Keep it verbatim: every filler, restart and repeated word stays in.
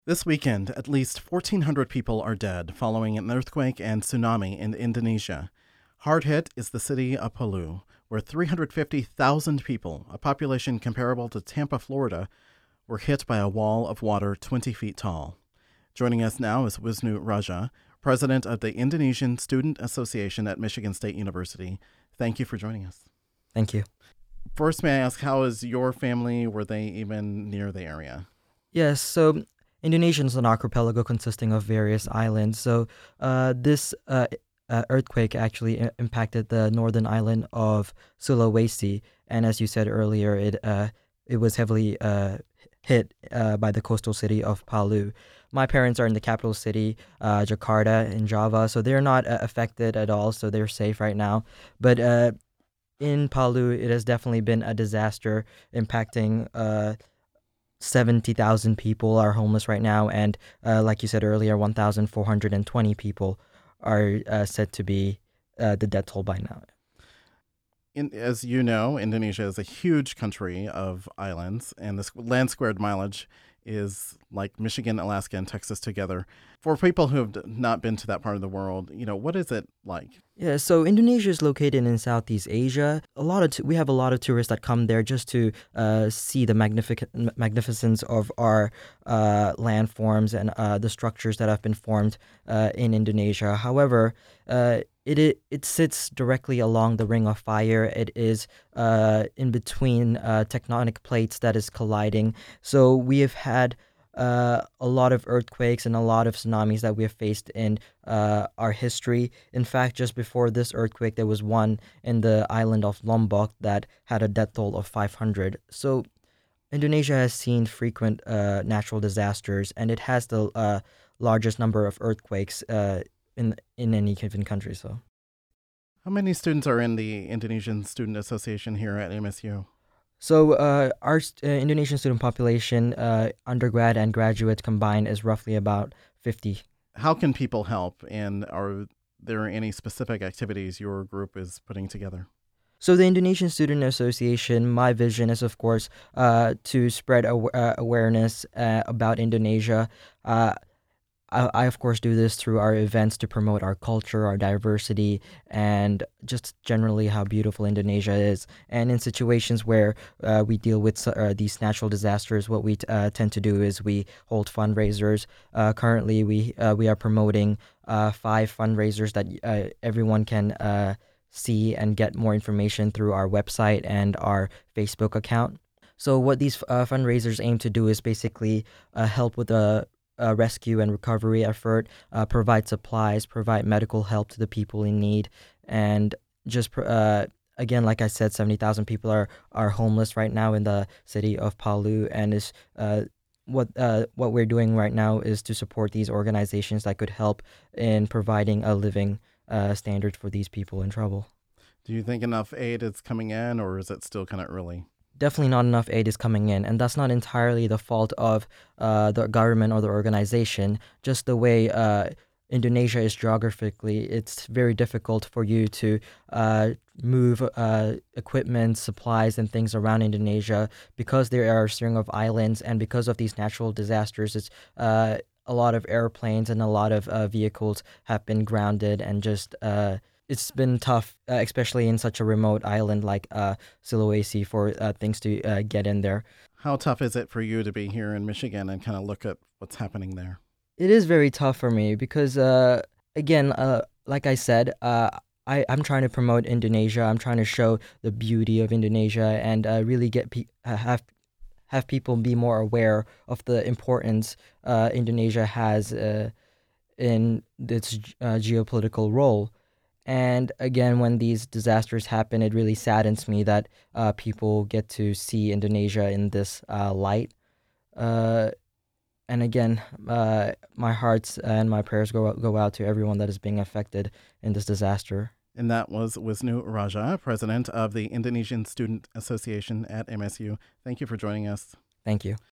This weekend, at least fourteen hundred people are dead following an earthquake and tsunami in Indonesia. Hard hit is the city of Palu, where three hundred fifty thousand people, a population comparable to Tampa, Florida, were hit by a wall of water twenty feet tall. Joining us now is Wisnu Raja, president of the Indonesian Student Association at Michigan State University. Thank you for joining us. Thank you. First, may I ask, how is your family? Were they even near the area? Yes, so Indonesia is an archipelago consisting of various islands. So uh, this uh, uh, earthquake actually i- impacted the northern island of Sulawesi, and as you said earlier, it uh, it was heavily uh, hit uh, by the coastal city of Palu. My parents are in the capital city, uh, Jakarta, in Java, so they're not uh, affected at all. So they're safe right now. But uh, in Palu, it has definitely been a disaster impacting. Uh, seventy thousand people are homeless right now, and uh, like you said earlier, one thousand four hundred twenty people are uh, said to be uh, the death toll by now. In, as you know, Indonesia is a huge country of islands, and this land squared mileage is like Michigan, Alaska, and Texas together. For people who have d- not been to that part of the world, you know, what is it like? Yeah, so Indonesia is located in Southeast Asia. A lot of t- we have a lot of tourists that come there just to uh, see the magnific- magnificence of our uh, landforms and uh, the structures that have been formed uh, in Indonesia. However, uh, it, it it sits directly along the Ring of Fire. It is uh, in between uh, tectonic plates that is colliding. So we have had uh, a lot of earthquakes and a lot of tsunamis that we have faced in uh, our history. In fact, just before this earthquake, there was one in the island of Lombok that had a death toll of five hundred. So Indonesia has seen frequent uh, natural disasters, and it has the uh, largest number of earthquakes uh, in in any given country. So. How many students are in the Indonesian Student Association here at M S U? So uh, our st- uh, Indonesian student population, uh, undergrad and graduates combined, is roughly about fifty. How can people help, and are there any specific activities your group is putting together? So the Indonesian Student Association, my vision is, of course, uh, to spread aw- uh, awareness uh, about Indonesia. Uh, I, I, of course, do this through our events to promote our culture, our diversity, and just generally how beautiful Indonesia is. And in situations where uh, we deal with uh, these natural disasters, what we t- uh, tend to do is we hold fundraisers. Uh, currently, we uh, we are promoting uh, five fundraisers that uh, everyone can uh, see and get more information through our website and our Facebook account. So what these uh, fundraisers aim to do is basically uh, help with the uh, rescue and recovery effort, uh, provide supplies, provide medical help to the people in need, and just pr- uh, again, like I said, seventy thousand people are, are homeless right now in the city of Palu, and is uh, what uh, what we're doing right now is to support these organizations that could help in providing a living uh, standard for these people in trouble. Do you think enough aid is coming in, or is it still kind of early? Definitely not enough aid is coming in, and that's not entirely the fault of uh, the government or the organization. Just the way uh, Indonesia is geographically, it's very difficult for you to uh, move uh, equipment, supplies, and things around Indonesia because there are a string of islands, and because of these natural disasters, it's uh, a lot of airplanes and a lot of uh, vehicles have been grounded and just. Uh, it's been tough, uh, especially in such a remote island like uh, Sulawesi, for uh, things to uh, get in there. How tough is it for you to be here in Michigan and kind of look at what's happening there? It is very tough for me because, uh, again, uh, like I said, uh, I, I'm trying to promote Indonesia. I'm trying to show the beauty of Indonesia and uh, really get pe- uh, have have people be more aware of the importance uh, Indonesia has uh, in its uh, geopolitical role. And again, when these disasters happen, it really saddens me that uh, people get to see Indonesia in this uh, light. Uh, and again, uh, my hearts and my prayers go go out to everyone that is being affected in this disaster. And that was Wisnu Raja, president of the Indonesian Student Association at M S U. Thank you for joining us. Thank you.